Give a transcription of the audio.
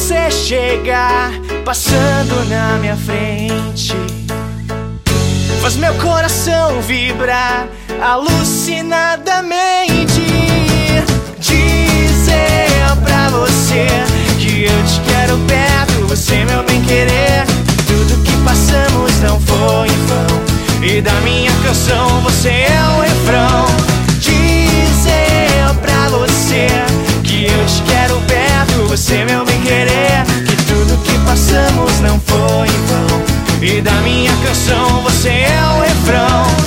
você chegar, passando na minha frente, faz meu coração vibrar alucinadamente. Dizer pra você que eu te quero perto, você meu bem-querer. Tudo que passamos não foi em vão, e da minha canção você é o refrão. Dizer pra você que eu te quero perto, você meu bem-querer. Que tudo que passamos não foi em vão, e da minha canção você é o refrão.